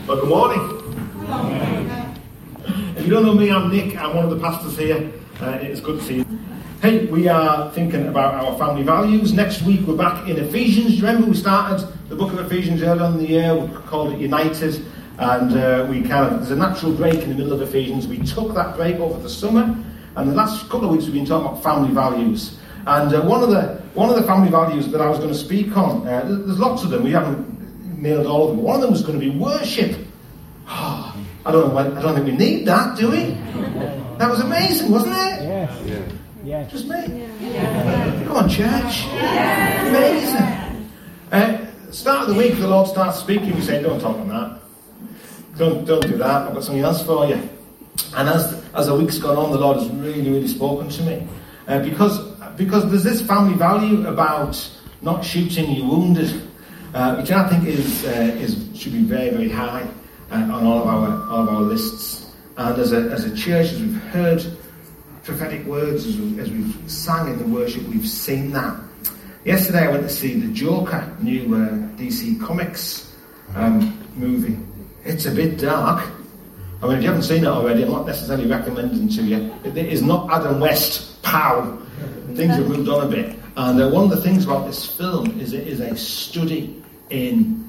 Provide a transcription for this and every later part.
Well, good morning. If you don't know me, I'm Nick. I'm one of the pastors here. It's good to see you. Hey, we are thinking about our family values. Next week we're back in Ephesians. Do you remember we started the book of Ephesians earlier in the year? We called it United. And there's a natural break in the middle of Ephesians. We took that break over the summer. And the last couple of weeks we've been talking about family values. And one of the family values that I was going to speak on, there's lots of them. We haven't nailed all of them. One of them was going to be worship. I don't think we need that, do we? That was amazing, wasn't it? Yes. Yeah. Just me? Yeah. Come on, church. Yeah. Amazing. Start of the week, the Lord starts speaking. We say, don't talk on that. Don't do that. I've got something else for you. And as the week's gone on, the Lord has really, really spoken to me. Because there's this family value about not shooting your wounded, which I think should be very, very high on all of our lists. And as a church, as we've heard prophetic words, as we've sang in the worship, we've seen that. Yesterday I went to see the Joker, new DC Comics movie. It's a bit dark. I mean, if you haven't seen it already, I'm not necessarily recommending to you. It is not Adam West, pow. Things have moved on a bit. And one of the things about this film is it is a study in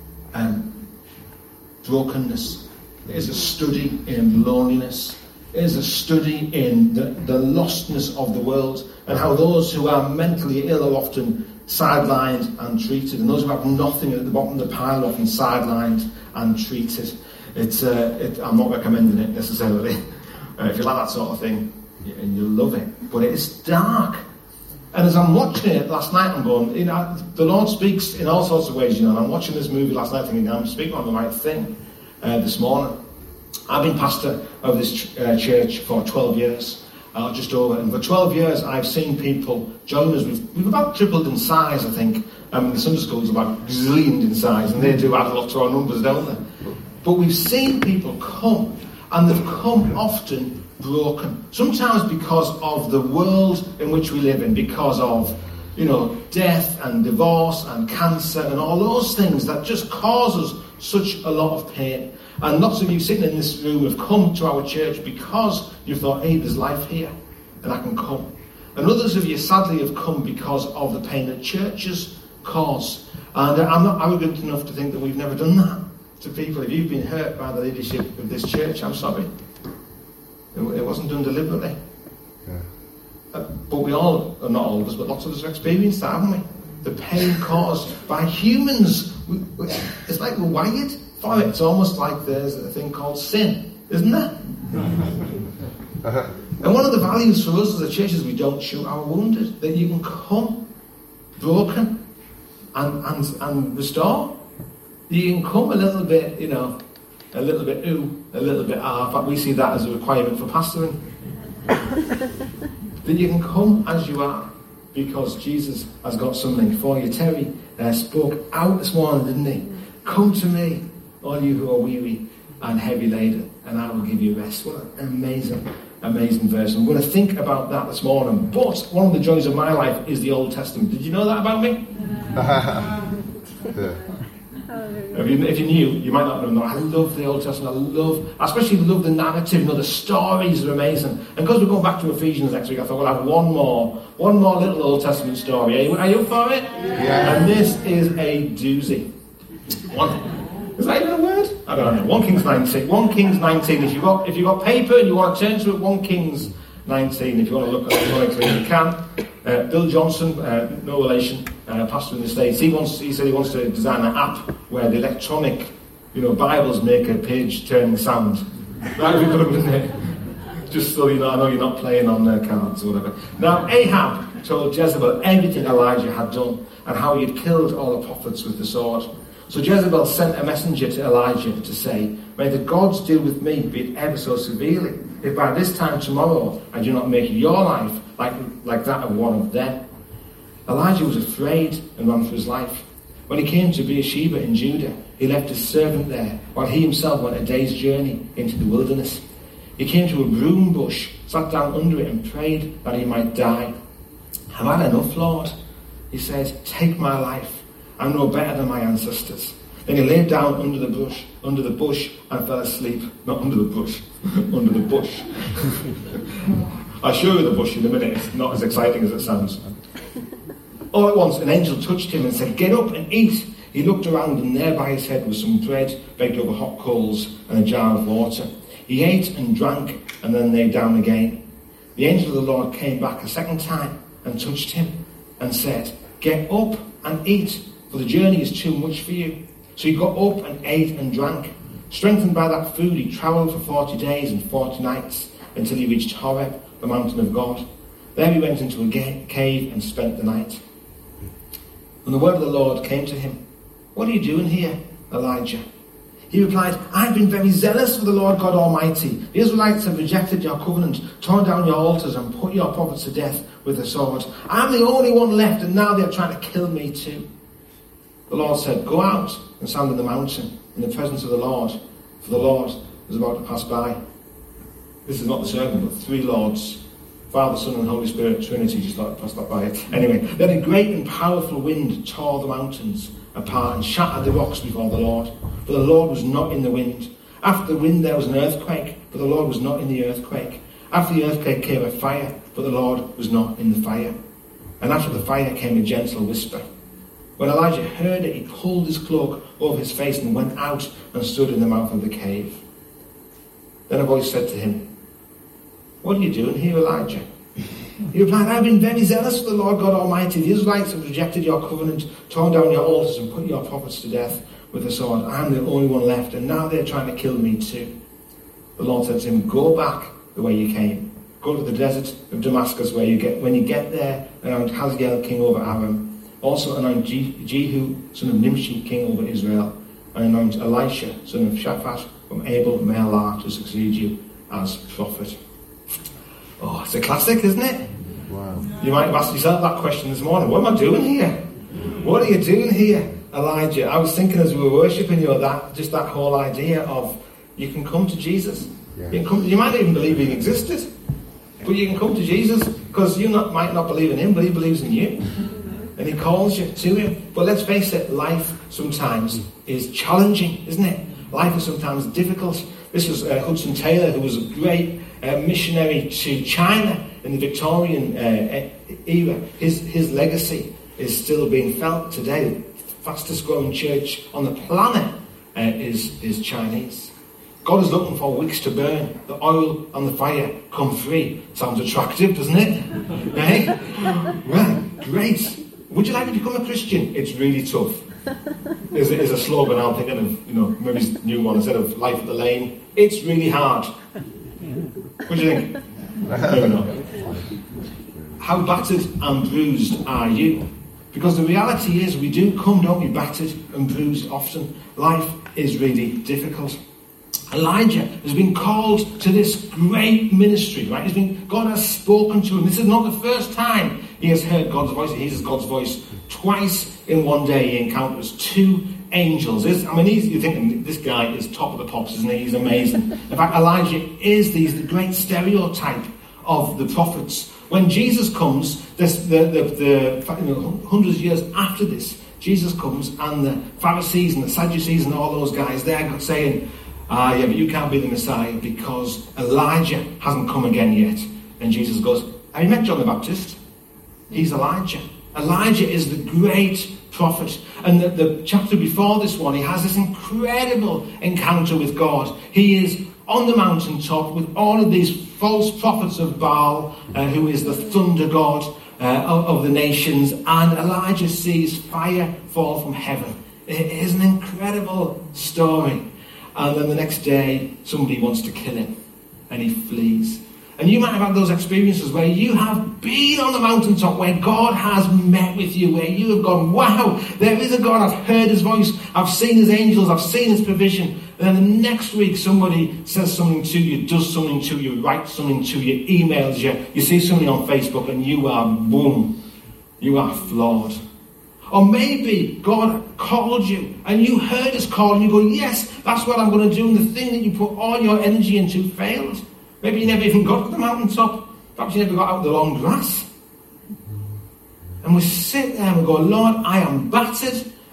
brokenness. It is a study in loneliness. It is a study in the lostness of the world and how those who are mentally ill are often sidelined and treated, and those who have nothing at the bottom of the pile are often sidelined and treated. I'm not recommending it necessarily. If you like that sort of thing, you'll love it. But it is dark. And as I'm watching it last night, I'm going, the Lord speaks in all sorts of ways, and I'm watching this movie last night thinking, I'm speaking on the right thing this morning. I've been pastor of this church for 12 years, just over. And for 12 years, I've seen people join us. We've about tripled in size, I think. The Sunday school's about gazillioned in size, and they do add a lot to our numbers, don't they? But we've seen people come, and they've come often broken. Sometimes because of the world in which we live in, because of, death and divorce and cancer and all those things that just cause us such a lot of pain. And lots of you sitting in this room have come to our church because you've thought, hey, there's life here and I can come. And others of you sadly have come because of the pain that churches cause. And I'm not arrogant enough to think that we've never done that to people. If you've been hurt by the leadership of this church, I'm sorry. It wasn't done deliberately. Yeah. But we all, not all of us, but lots of us have experienced that, haven't we? The pain caused by humans. It's like we're wired for it. It's almost like there's a thing called sin, isn't there? And one of the values for us as a church is we don't shoot our wounded. That you can come broken and restore. You can come a little bit, a little bit a little bit ah. In fact, we see that as a requirement for pastoring. That you can come as you are, because Jesus has got something for you. Terry spoke out this morning, didn't he? Come to me, all you who are weary and heavy laden, and I will give you rest. What an amazing, amazing verse. I'm going to think about that this morning. But one of the joys of my life is the Old Testament. Did you know that about me? If you knew, you might not know. I love the Old Testament. I especially love the narrative. The stories are amazing. And because we're going back to Ephesians next week, I thought we'll have one more little Old Testament story. Are you up for it? Yeah. And this is a doozy. Is that even a word? I don't know. 1 Kings 19. 1 Kings 19. If you've got paper and you want to turn to it, 1 Kings 19. If you want to look at it electronically, you can. Bill Johnson, no relation, pastor in the States. He said he wants to design an app where the electronic, Bibles make a page-turning sound. That would be good, wouldn't it? Just so I know you're not playing on cards or whatever. Now, Ahab told Jezebel everything Elijah had done and how he had killed all the prophets with the sword. So Jezebel sent a messenger to Elijah to say, may the gods deal with me, be it ever so severely, if by this time tomorrow I do not make your life like that of one of them. Elijah was afraid and ran for his life. When he came to Beersheba in Judah, he left his servant there, while he himself went a day's journey into the wilderness. He came to a broom bush, sat down under it and prayed that he might die. I've had enough, Lord. He said, take my life. I'm no better than my ancestors. Then he lay down under the bush and fell asleep. Not under the bush, under the bush. I'll show you the bush in a minute. It's not as exciting as it sounds. All at once, an angel touched him and said, "Get up and eat." He looked around, and there by his head was some bread baked over hot coals and a jar of water. He ate and drank and then lay down again. The angel of the Lord came back a second time and touched him and said, "Get up and eat, for the journey is too much for you." So he got up and ate and drank. Strengthened by that food, he travelled for 40 days and 40 nights until he reached Horeb, the mountain of God. There he went into a cave and spent the night. And the word of the Lord came to him, "What are you doing here, Elijah?" He replied, "I've been very zealous for the Lord God Almighty. The Israelites have rejected your covenant, torn down your altars, and put your prophets to death with the sword. I'm the only one left, and now they're trying to kill me too." The Lord said, "Go out and stand on the mountain in the presence of the Lord, for the Lord is about to pass by." This is not the sermon, but 3 Lords. Father, Son, and Holy Spirit, Trinity, just thought I'd pass that by. Anyway, then a great and powerful wind tore the mountains apart and shattered the rocks before the Lord. But the Lord was not in the wind. After the wind there was an earthquake, but the Lord was not in the earthquake. After the earthquake came a fire, but the Lord was not in the fire. And after the fire came a gentle whisper. When Elijah heard it, he pulled his cloak over his face and went out and stood in the mouth of the cave. Then a voice said to him, "What are you doing here, Elijah?" He replied, "I've been very zealous for the Lord God Almighty. The Israelites have rejected your covenant, torn down your altars, and put your prophets to death with the sword. I'm the only one left, and now they're trying to kill me too." The Lord said to him, "Go back the way you came. Go to the desert of Damascus, when you get there, anoint Hazael king over Aram. Also anoint Jehu, son of Nimshi, king over Israel, and anoint Elisha, son of Shaphat, from Abel Meholah, to succeed you as prophet." Oh, it's a classic, isn't it? Wow. You might have asked yourself that question this morning. What am I doing here? What are you doing here, Elijah? I was thinking as we were worshipping you, that whole idea of you can come to Jesus. Yeah. You might not even believe he existed, but you can come to Jesus because you might not believe in him, but he believes in you. And he calls you to him. But let's face it, life sometimes is challenging, isn't it? Life is sometimes difficult. This was Hudson Taylor, who was a great missionary to China in the Victorian era. His legacy is still being felt today. The fastest growing church on the planet is Chinese. God is looking for wicks to burn. The oil and the fire come free. Sounds attractive, doesn't it? Hey? Well, great. Would you like to become a Christian? It's really tough. Is a slogan I'm thinking of, maybe his new one instead of Life at the Lane. It's really hard. What do you think? Maybe not. How battered and bruised are you? Because the reality is we do come, don't we, battered and bruised often. Life is really difficult. Elijah has been called to this great ministry, right? God has spoken to him. This is not the first time he has heard God's voice. He hears God's voice twice in one day. He encounters 2 angels. You're thinking, this guy is top of the pops, isn't he? He's amazing. In fact, Elijah is the great stereotype of the prophets. When Jesus comes, hundreds of years after this, Jesus comes and the Pharisees and the Sadducees and all those guys, they're saying, yeah, but you can't be the Messiah because Elijah hasn't come again yet. And Jesus goes, have you met John the Baptist? He's Elijah. Elijah is the great prophet. And the chapter before this one, he has this incredible encounter with God. He is on the mountaintop with all of these false prophets of Baal, who is the thunder god of the nations. And Elijah sees fire fall from heaven. It is an incredible story. And then the next day, somebody wants to kill him, and he flees. And you might have had those experiences where you have been on the mountaintop, where God has met with you, where you have gone, wow, there is a God, I've heard his voice, I've seen his angels, I've seen his provision. And then the next week, somebody says something to you, does something to you, writes something to you, emails you, you see something on Facebook, and you are, boom, you are flawed. Or maybe God called you and you heard his call and you go, yes, that's what I'm going to do. And the thing that you put all your energy into failed. Maybe you never even got to the mountaintop. Perhaps you never got out of the long grass. And we sit there and we go, Lord, I am battered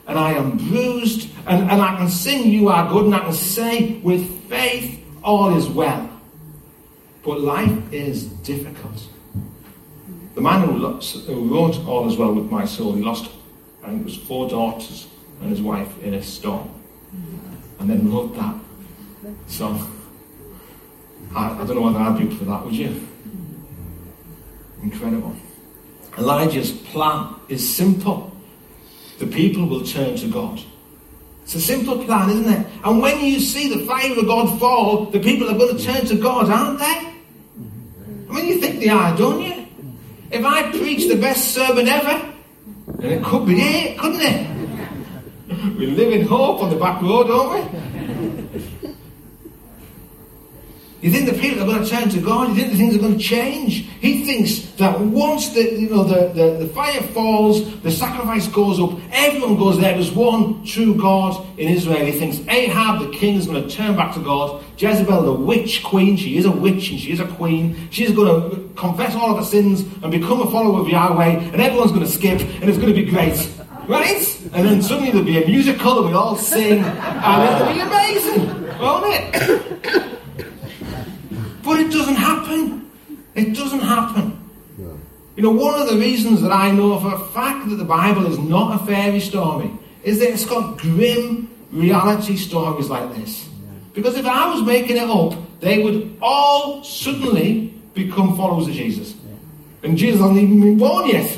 and I am bruised, and I can sing you are good, and I can say with faith all is well. But life is difficult. The man who wrote All Is Well With My Soul, he lost, I think it was 4 daughters and his wife in a storm. And then wrote that song. I don't know whether I'd be up for that, would you? Incredible. Elijah's plan is simple. The people will turn to God. It's a simple plan, isn't it? And when you see the fire of God fall, the people are going to turn to God, aren't they? I mean, you think they are, don't you? If I preach the best sermon ever, then it could be it, couldn't it? We live in hope on the back road, don't we? You think the people are going to turn to God? You think the things are going to change? He thinks that once the fire falls, the sacrifice goes up, everyone goes there. There's one true God in Israel. He thinks Ahab, the king, is going to turn back to God. Jezebel, the witch queen, she is a witch and she is a queen. She's going to confess all of her sins and become a follower of Yahweh, and everyone's going to skip, and it's going to be great. Right? And then suddenly there'll be a musical and we'll all sing, and it'll be amazing, won't it? But it doesn't happen. It doesn't happen. No. You know, one of the reasons that I know for a fact that the Bible is not a fairy story is that it's got grim reality stories like this. Yeah. Because if I was making it up, they would all suddenly become followers of Jesus. Yeah. And Jesus hasn't even been born yet.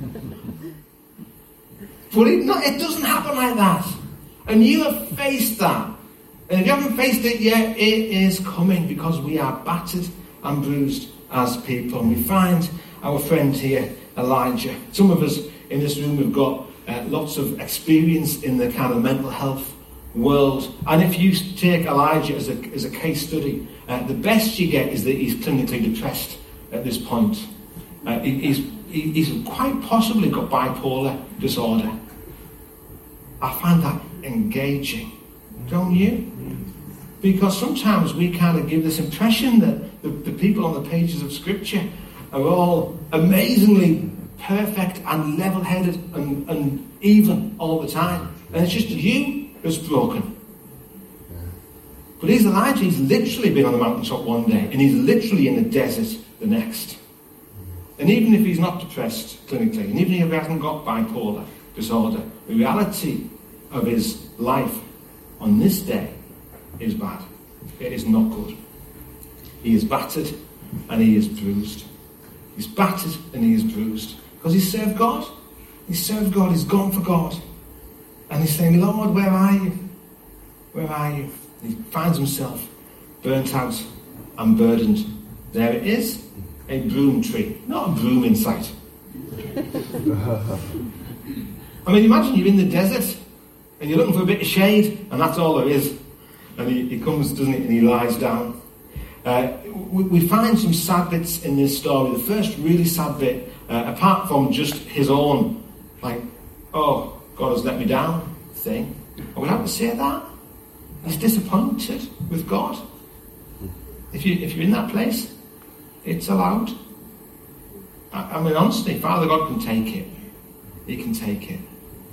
But it doesn't happen like that. And you have faced that. And if you haven't faced it yet, it is coming, because we are battered and bruised as people. And we find our friend here, Elijah. Some of us in this room have got lots of experience in the kind of mental health world. And if you take Elijah as a case study, the best you get is that he's clinically depressed at this point. He's quite possibly got bipolar disorder. I find that engaging. Don't you? Because sometimes we kind of give this impression that the people on the pages of Scripture are all amazingly perfect and level-headed and even all the time. And it's just you that's broken. But he's Elijah. He's literally been on the mountaintop one day, and he's literally in the desert the next. And even if he's not depressed clinically, and even if he hasn't got bipolar disorder, the reality of his life on this day is bad. It is not good. He is battered and he is bruised. He's battered and he is bruised. Because he served God. He served God. He's gone for God. And he's saying, Lord, where are you? Where are you? And he finds himself burnt out and burdened. There it is. A broom tree. Not a broom in sight. I mean, imagine you're in the desert and you're looking for a bit of shade, and that's all there is. And he comes, doesn't he, and he lies down. We find some sad bits in this story. The first really sad bit, apart from just his own, like, oh, God has let me down thing. I would have to say that. He's disappointed with God. If you're in that place, it's allowed. I mean, honestly, Father God can take it. He can take it.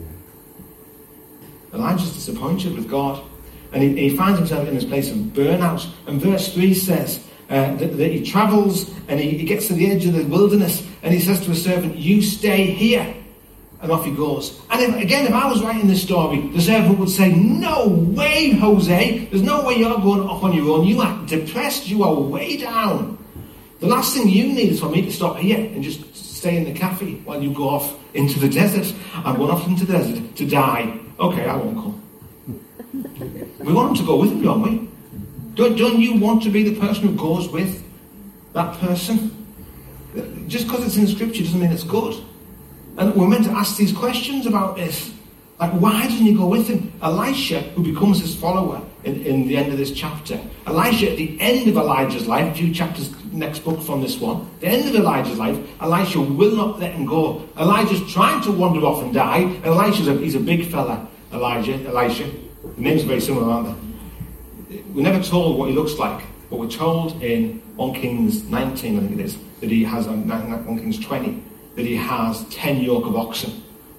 Elijah's disappointed with God, and he finds himself in this place of burnout. And verse 3 says that he travels and he gets to the edge of the wilderness, and he says to his servant, you stay here. And off he goes. And if I was writing this story, the servant would say, no way, Jose. There's no way you're going off on your own. You are depressed. You are way down. The last thing you need is for me to stop here and just stay in the cafe while you go off into the desert. I'm going off into the desert to die. Okay, I won't come. We want him to go with him, don't we? Don't you want to be the person who goes with that person? Just because it's in Scripture doesn't mean it's good. And we're meant to ask these questions about this. Like, why doesn't he go with him? Elisha, who becomes his follower in the end of this chapter. Elisha, at the end of Elijah's life, a few chapters next book from this one, the end of Elijah's life, Elisha will not let him go. Elijah's trying to wander off and die, and he's a big fella, Elisha. The names are very similar, aren't they? We're never told what he looks like, but we're told in 1 Kings 19, I think it is, that he has, 1 Kings 20, that he has 10 yoke of oxen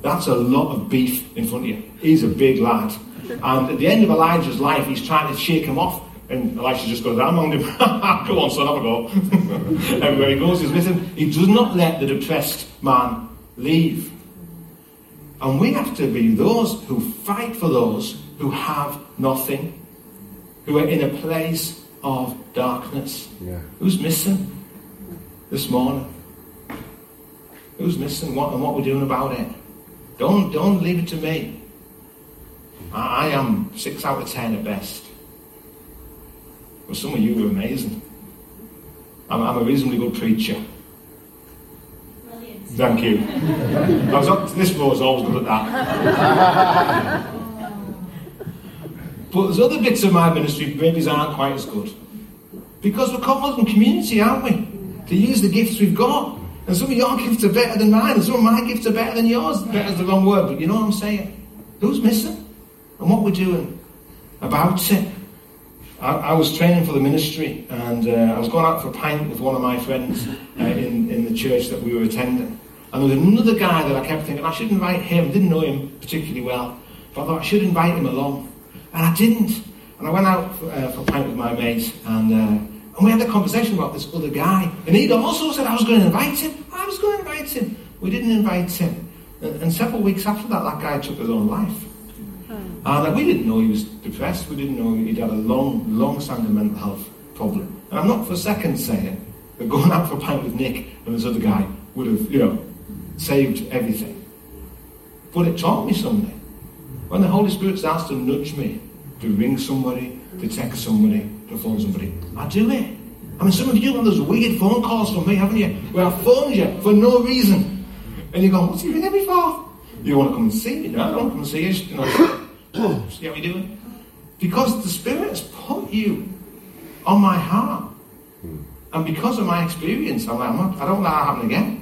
That's a lot of beef in front of you. He's a big lad. And at the end of Elijah's life, he's trying to shake him off. And Elisha just goes down on him. Go on, son, have a go. Everywhere he goes, he's with him. He does not let the depressed man leave. And we have to be those who fight for those who have nothing, who are in a place of darkness. Yeah. Who's missing this morning? Who's missing what and what we're doing about it? Don't leave it to me. I am 6 out of 10 at best. But some of you are amazing. I'm a reasonably good preacher. Brilliant. Thank you. This row's always good at that. But there's other bits of my ministry maybe aren't quite as good. Because we're called in community, aren't we? To use the gifts we've got. And some of your gifts are better than mine, and some of my gifts are better than yours. Better is the wrong word, but you know what I'm saying? Who's missing? And what we're doing about it. I was training for the ministry, and I was going out for a pint with one of my friends in the church that we were attending. And there was another guy that I kept thinking, I should invite him. Didn't know him particularly well, but I thought I should invite him along. And I didn't. And I went out for a pint with my mate, and we had a conversation about this other guy. And he'd also said I was going to invite him. I was going to invite him. We didn't invite him. And several weeks after that guy took his own life. And we didn't know he was depressed. We didn't know he'd had a long-standing mental health problem. And I'm not for a second saying that going out for a pint with Nick and this other guy would have, saved everything. But it taught me something. When the Holy Spirit starts to nudge me to ring somebody, to text somebody, to phone somebody, I do it. I mean, some of you have those weird phone calls from me, haven't you? Where I phoned you for no reason. And you go, what's he ringing me for? You want to come and see me? No, I don't want to come and see you. See how we doing? Because the Spirit has put you on my heart. And because of my experience, I'm like, I don't want that to happen again.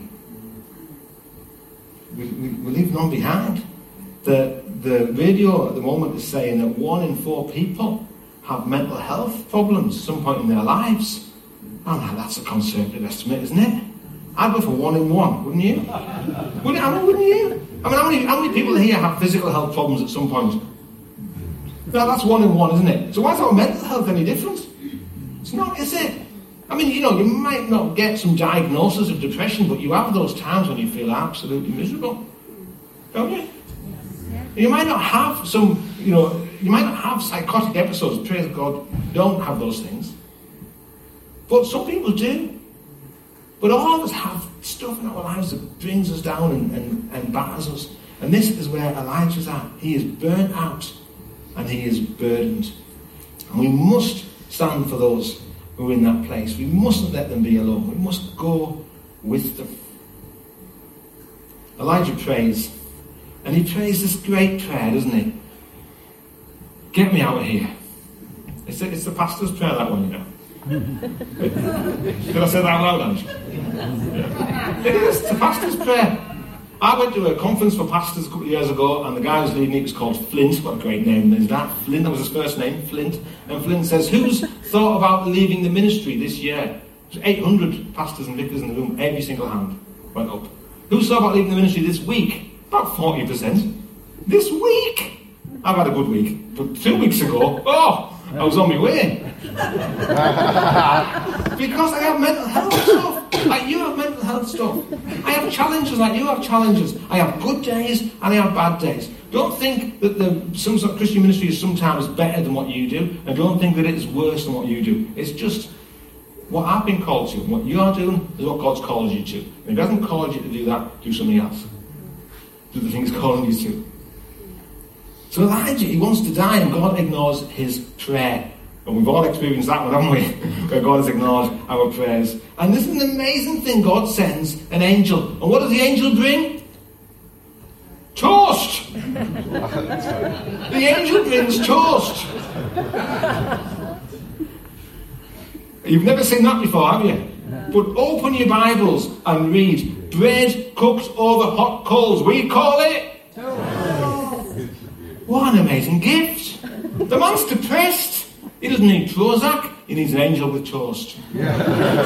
We leave none behind. The radio at the moment is saying that 1 in 4 people have mental health problems at some point in their lives. I'm like, that's a conservative estimate, isn't it? I'd go for 1 in 1, wouldn't you? Wouldn't you? I mean, how many people here have physical health problems at some point? No, that's 1 in 1, isn't it? So why is our mental health any different? It's not, is it? I mean, you might not get some diagnosis of depression, but you have those times when you feel absolutely miserable. Don't you? You might not have you might not have psychotic episodes, praise God, don't have those things. But some people do. But all of us have stuff in our lives that brings us down and batters us. And this is where Elijah's at. He is burnt out and he is burdened. And we must stand for those who are in that place. We mustn't let them be alone. We must go with them. Elijah prays. And he prays this great prayer, doesn't he? Get me out of here. It's the pastor's prayer, that one, Did I say that out loud, Ange? Yeah. It is the pastor's prayer. I went to a conference for pastors a couple of years ago, and the guy who was leading it was called Flint. What a great name is that? Flint, that was his first name, Flint. And Flint says, who's thought about leaving the ministry this year? There's 800 pastors and vicars in the room, every single hand went up. Who's thought about leaving the ministry this week? About 40%. This week! I've had a good week. But 2 weeks ago, I was on my way. Because I have mental health stuff. Like you have mental health stuff. I have challenges like you have challenges. I have good days and I have bad days. Don't think that some sort of Christian ministry is sometimes better than what you do. And don't think that it is worse than what you do. It's just what I've been called to. What you are doing is what God's called you to. And if He hasn't called you to do that, do something else. Do the things calling you to. So Elijah, he wants to die and God ignores his prayer. And we've all experienced that one, haven't we? Where God has ignored our prayers. And this is an amazing thing. God sends an angel. And what does the angel bring? Toast! The angel brings toast. You've never seen that before, have you? But open your Bibles and read. Bread cooked over hot coals. We call it toast. What an amazing gift. The man's depressed. He doesn't need Prozac. He needs an angel with toast.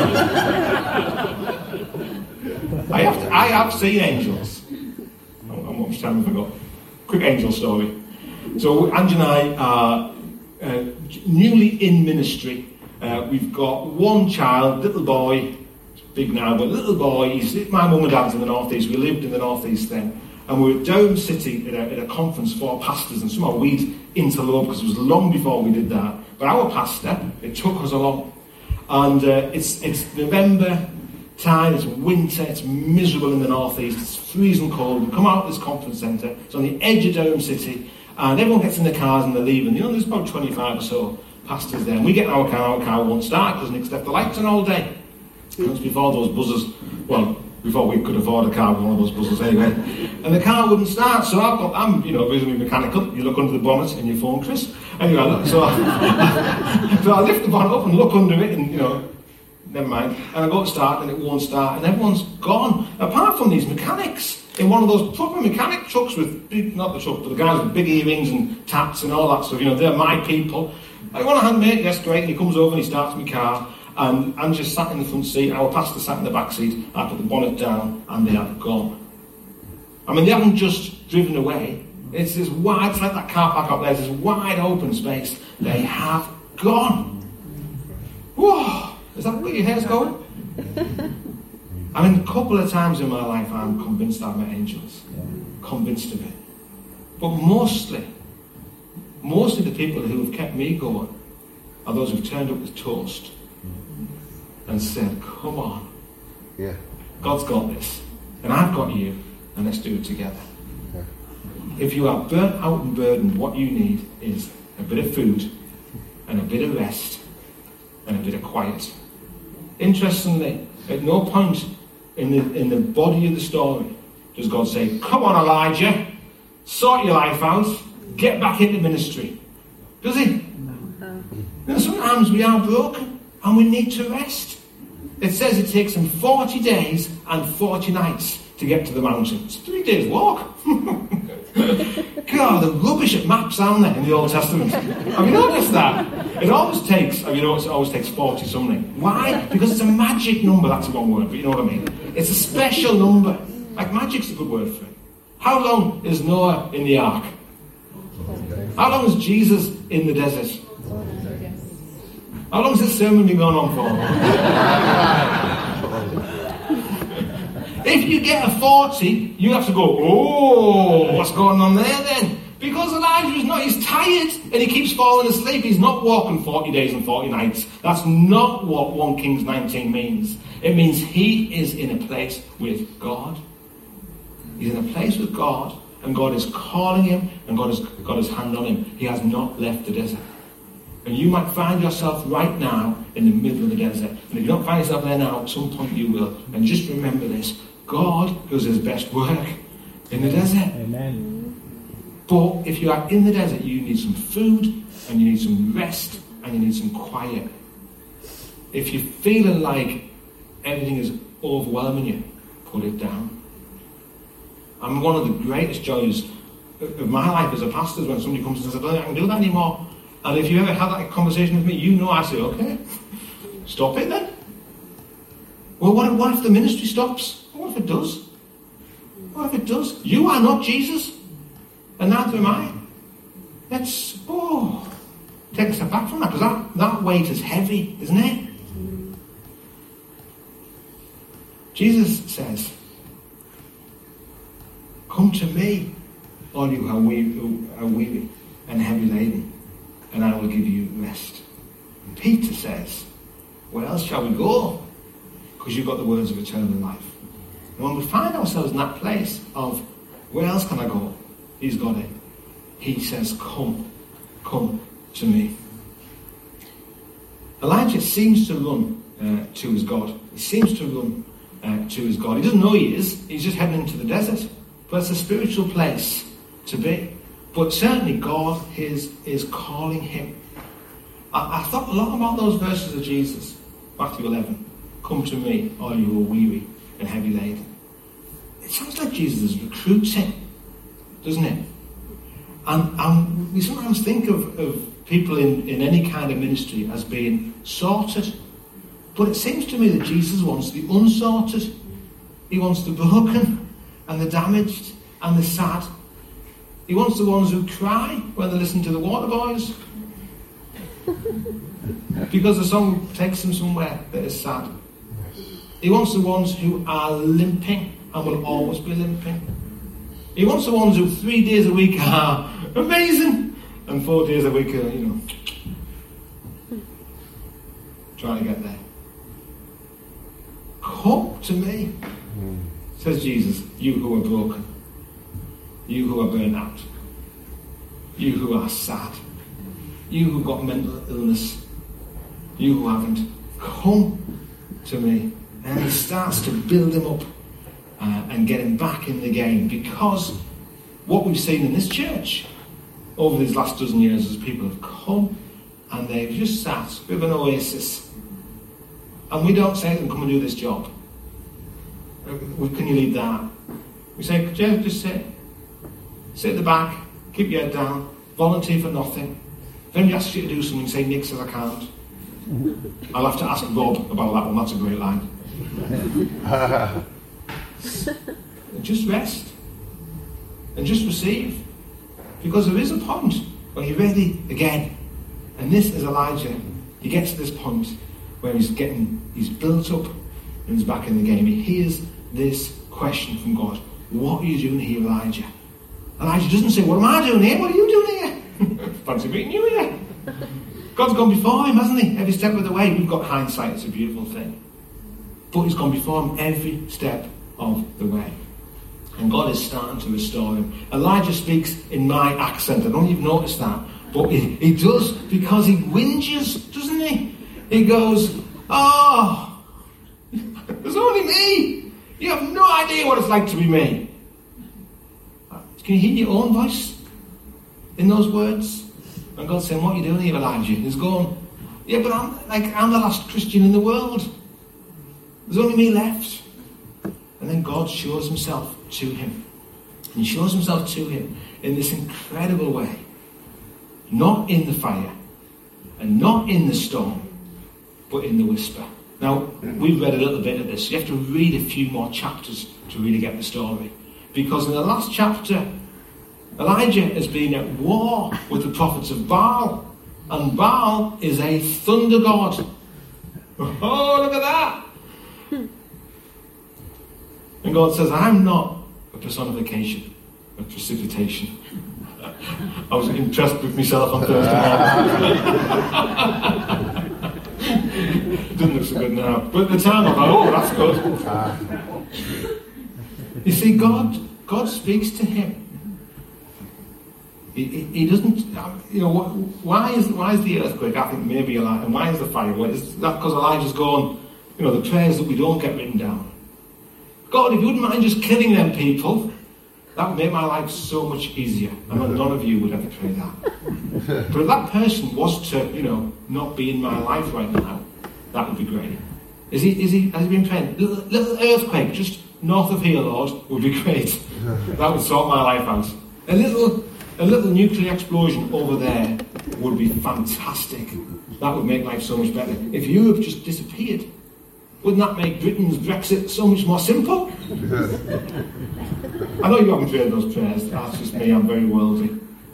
I have seen angels. I'm much time have I got? Quick angel story. So Ange and I are newly in ministry. We've got one child, little boy, big now, but little boy. My mum and dad's in the northeast. We lived in the northeast then, and we were at Durham City at a conference for pastors, and somehow we'd interlope because it was long before we did that. But our pastor, it took us along, and it's November time. It's winter. It's miserable in the northeast. It's freezing cold. We come out of this conference centre. It's on the edge of Durham City, and everyone gets in their cars and they're leaving. There's about 25 or so pastors there, and we get in our car won't start because Nick's left the lights on all day. It was before those buzzers, before we could afford a car with one of those buzzers anyway. And the car wouldn't start, so I'm reasonably mechanical. You look under the bonnet and your phone, Chris. Anyway, so I lift the bonnet up and look under it and, never mind. And I go to start and it won't start and everyone's gone. Apart from these mechanics in one of those proper mechanic trucks with, not the truck, but the guys with big earrings and tats and all that stuff, they're my people. I want a hand, mate, yes, great. And he comes over and he starts my car. And I'm just sat in the front seat, our pastor sat in the back seat, I put the bonnet down, and they have gone. I mean, they haven't just driven away. It's this wide, it's like that car park up there, this wide open space. They have gone. Whoa! Is that where your hair's going? I mean, a couple of times in my life I'm convinced I've met angels. Convinced of it. But mostly the people who have kept me going are those who've turned up with toast and said, come on. Yeah. God's got this. And I've got you. And let's do it together. Yeah. If you are burnt out and burdened, what you need is a bit of food and a bit of rest and a bit of quiet. Interestingly, at no point in the body of the story does God say, come on, Elijah, sort your life out, get back into ministry. Does he? No. Sometimes we are broken. And we need to rest. It says it takes them 40 days and 40 nights to get to the mountains. 3 days walk. God, the rubbish at maps, aren't they, in the Old Testament? Have you noticed that? It always takes 40 something. Why? Because it's a magic number. That's the wrong word, but you know what I mean. It's a special number. Like magic's a good word for it. How long is Noah in the ark? How long is Jesus in the desert? How long has this sermon been going on for? If you get a 40, you have to go, oh, what's going on there then? Because Elijah he's tired and he keeps falling asleep. He's not walking 40 days and 40 nights. That's not what 1 Kings 19 means. It means he is in a place with God. He's in a place with God, and God is calling him, and God has got his hand on him. He has not left the desert. And you might find yourself right now in the middle of the desert. And if you don't find yourself there now, at some point you will. And just remember this. God does his best work in the desert. Amen. But if you are in the desert, you need some food, and you need some rest, and you need some quiet. If you're feeling like everything is overwhelming you, put it down. And one of the greatest joys of my life as a pastor is when somebody comes and says, I don't think I can do that anymore. And if you ever had that conversation with me, I say, okay, stop it then. Well, what if the ministry stops? What if it does? What if it does? You are not Jesus, and neither am I. Let's, take a step back from that, because that weight is heavy, isn't it? Jesus says, come to me, all you who are weary and heavy laden, and I will give you rest. And Peter says, where else shall we go? Because you've got the words of eternal life. And when we find ourselves in that place of, where else can I go? He's got it. He says, come to me. Elijah seems to run to his God. He seems to run to his God. He doesn't know he is. He's just heading into the desert. But it's a spiritual place to be. But certainly God is calling him. I thought a lot about those verses of Jesus. Matthew 11. Come to me, all you who are weary and heavy laden. It sounds like Jesus is recruiting, doesn't it? And we sometimes think of people in any kind of ministry as being sorted. But it seems to me that Jesus wants the unsorted. He wants the broken and the damaged and the sad. He wants the ones who cry when they listen to the Waterboys. Because the song takes them somewhere that is sad. He wants the ones who are limping and will always be limping. He wants the ones who 3 days a week are amazing and 4 days a week are, trying to get there. Come to me, says Jesus, you who are broken, you who are burnt out, you who are sad, you who've got mental illness, you who haven't. Come to me. And he starts to build him up and get him back in the game, because what we've seen in this church over these last dozen years is people have come and they've just sat with an oasis, and we don't say to them, come and do this job. Can you lead that? We say, Jeff, just sit at the back, keep your head down, volunteer for nothing. If anybody asks you to do something, say Nick says I can't. I'll have to ask Rob about that one, that's a great line. Just rest and just receive, because there is a point where you're ready again. And this is Elijah. He gets to this point where he's built up and he's back in the game. He hears this question from God: what are you doing here, Elijah? Elijah doesn't say, what am I doing here? What are you doing here? Fancy meeting you here. God's gone before him, hasn't he? Every step of the way. We've got hindsight, it's a beautiful thing. But he's gone before him every step of the way. And God is starting to restore him. Elijah speaks in my accent. I don't know if you've noticed that. But he does, because he whinges, doesn't he? He goes, oh, there's only me. You have no idea what it's like to be me. Can you hear your own voice in those words? And God's saying, what are you doing here, Elijah? And he's going, yeah, but I'm the last Christian in the world. There's only me left. And then God shows himself to him. And he shows himself to him in this incredible way. Not in the fire, and not in the storm, but in the whisper. Now, we've read a little bit of this. You have to read a few more chapters to really get the story. Because in the last chapter, Elijah has been at war with the prophets of Baal. And Baal is a thunder god. Oh, look at that! And God says, I'm not a personification of precipitation. I was impressed with myself on Thursday morning. Doesn't look so good now. But at the time I thought, oh, that's good. You see, God speaks to him. He doesn't, why is the earthquake? I think maybe Elijah, and why is the fire? Is that because Elijah's going, the prayers that we don't get written down? God, if you wouldn't mind just killing them people, that would make my life so much easier. I know none of you would ever pray that. But if that person was to, not be in my life right now, that would be great. Has he been praying? Little earthquake just north of here, Lord, would be great. That would sort my life out. A little nuclear explosion over there would be fantastic. That would make life so much better. If Europe just disappeared, wouldn't that make Britain's Brexit so much more simple? I know you haven't prayed those prayers. That's just me. I'm very worldly.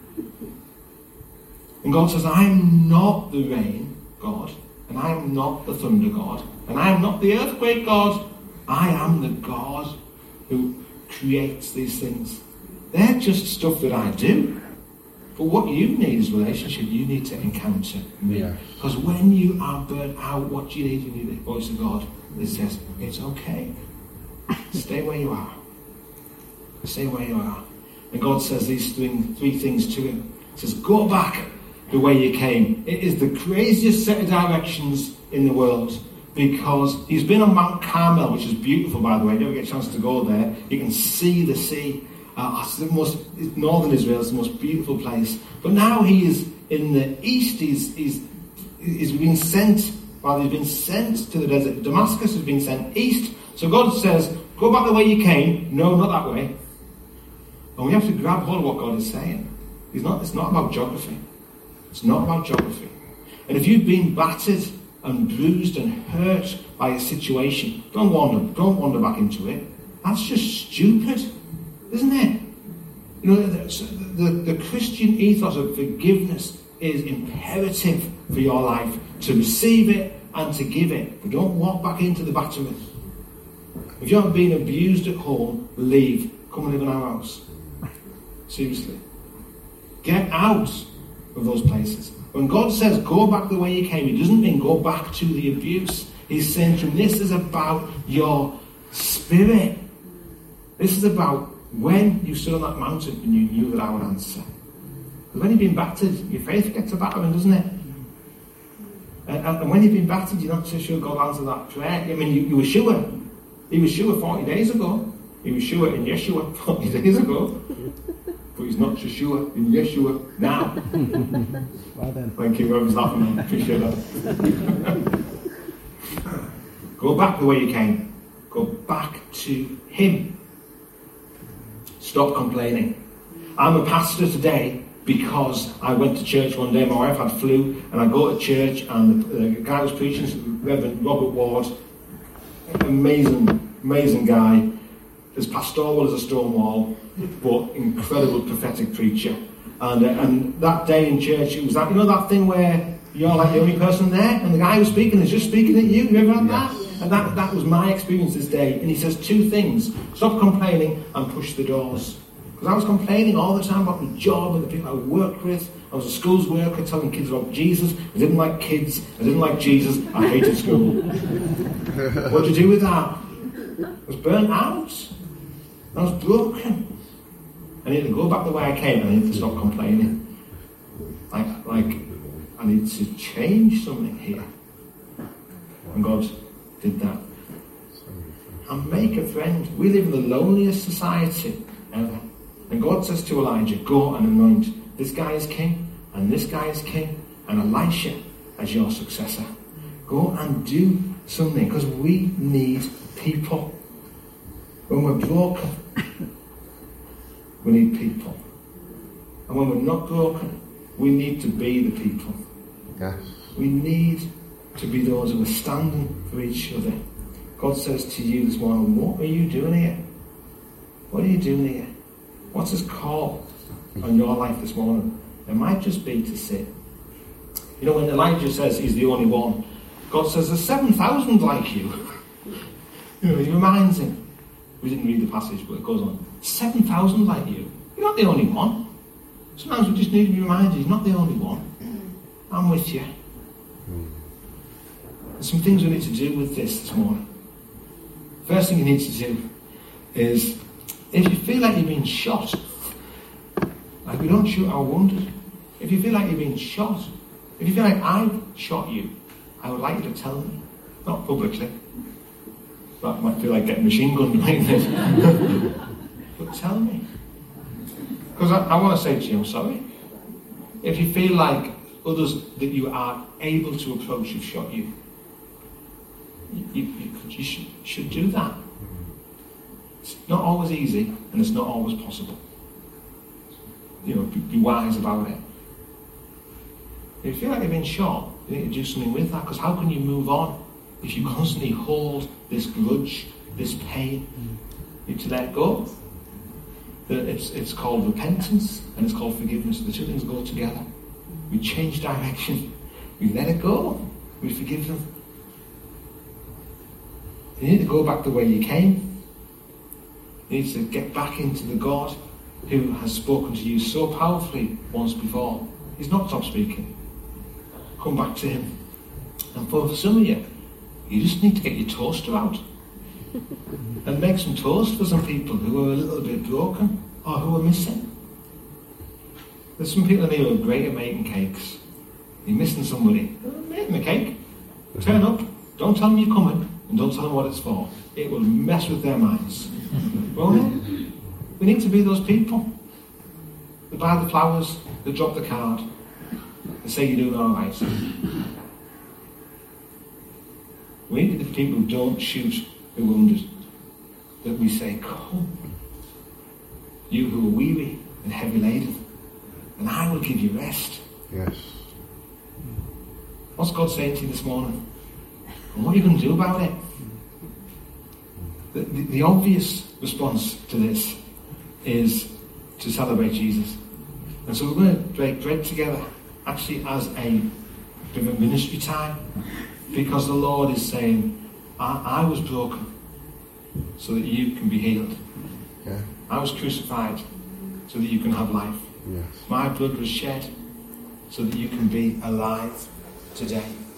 And God says, I'm not the rain God, and I am not the thunder God, and I am not the earthquake God. I am the God who creates these things. They're just stuff that I do. But what you need is relationship. You need to encounter me. Because when you are burnt out, what do you need? You need the voice of God that says, it's okay. Stay where you are. Stay where you are. And God says these three things to him. He says, go back the way you came. It is the craziest set of directions in the world. Because he's been on Mount Carmel, which is beautiful, by the way. You never get a chance to go there. You can see the sea. Northern Israel is the most beautiful place. But now he is in the east. He's been sent. While he's been sent to the desert, Damascus has been sent east. So God says, go back the way you came. No, not that way. And we have to grab hold of what God is saying. It's not about geography. It's not about geography. And if you've been battered and bruised and hurt by a situation, don't wander back into it. That's just stupid, isn't it? You know, the Christian ethos of forgiveness is imperative for your life, to receive it and to give it. But don't walk back into the battery. If you're being abused at home, leave. Come and live in our house. Seriously. Get out of those places. When God says go back the way you came, He doesn't mean go back to the abuse. He's saying to him, this is about your spirit. This is about when you stood on that mountain and you knew that I would answer. Because when you've been battered, your faith gets a battering, doesn't it? And when you've been battered, you're not so sure God answered that prayer. I mean, you were sure. He was sure 40 days ago. He was sure in Yeshua 40 days ago. But He's not so sure in Yeshua now. Well then. Thank you, whoever's laughing. I appreciate that. Go back the way you came. Go back to Him. Stop complaining. I'm a pastor today because I went to church one day. My wife had flu, and I go to church, and the guy was preaching, Reverend Robert Ward, amazing guy, as pastoral as a stone wall, but incredible prophetic preacher. And that day in church, it was that, you know, that thing where you're like the only person there, and the guy who's speaking is just speaking at you. You ever had that? And that was my experience this day. And he says two things: stop complaining and push the doors. Because I was complaining all the time about my job and the people I worked with. I was a schools worker telling kids about Jesus. I didn't like kids. I didn't like Jesus. I hated school. What did you do with that? I was burnt out. I was broken. I need to go back the way I came, and I need to stop complaining. Like I need to change something here. And God did that. And make a friend. We live in the loneliest society ever. And God says to Elijah, go and anoint this guy as king, and this guy as king, and Elisha as your successor. Go and do something, because we need people. When we're broken, we need people. And when we're not broken, we need to be the people. Yes. We need to be those who are standing for each other. God says to you this morning, what are you doing here? What are you doing here? What's His call on your life this morning? It might just be to sit. You know, when Elijah says he's the only one, God says there's 7,000 like you. You know, He reminds him. We didn't read the passage, but it goes on. 7,000 like you. You're not the only one. Sometimes we just need to be reminded He's not the only one. I'm with you. There's some things we need to do with this morning. First thing you need to do is, if you feel like you're being shot, like we don't shoot our wounded, if you feel like you're being shot, if you feel like I've shot you, I would like you to tell me. Not publicly. That might feel like getting machine gunned like this. But tell me. Because I want to say to you, I'm sorry. If you feel like others that you are able to approach have shot you, you should do that. It's not always easy, and it's not always possible. You know, be wise about it. If you feel like you've been shot, you need to do something with that, because how can you move on if you constantly hold this grudge, this pain? You need to let go. It's called repentance, and it's called forgiveness. The two things go together. We change direction. We let it go. We forgive them. You need to go back the way you came. You need to get back into the God who has spoken to you so powerfully once before. He's not stopped speaking. Come back to Him. And for some of you, you just need to get your toaster out and make some toast for some people who are a little bit broken or who are missing. There's some people in here who are great at making cakes. You're missing somebody. Make them a cake. Turn up. Don't tell them you're coming, and don't tell them what it's for. It will mess with their minds. Won't it? We need to be those people. They buy the flowers, they drop the card, they say you're doing all right. We need to be the people who don't shoot the wounded. That we say, come, you who are weary and heavy laden, and I will give you rest. Yes. What's God saying to you this morning? And what are you going to do about it? The obvious response to this is to celebrate Jesus. And so we're going to break bread together, actually as a bit of a ministry time, because the Lord is saying, I was broken so that you can be healed. Yeah. I was crucified so that you can have life. Yes. My blood was shed so that you can be alive today.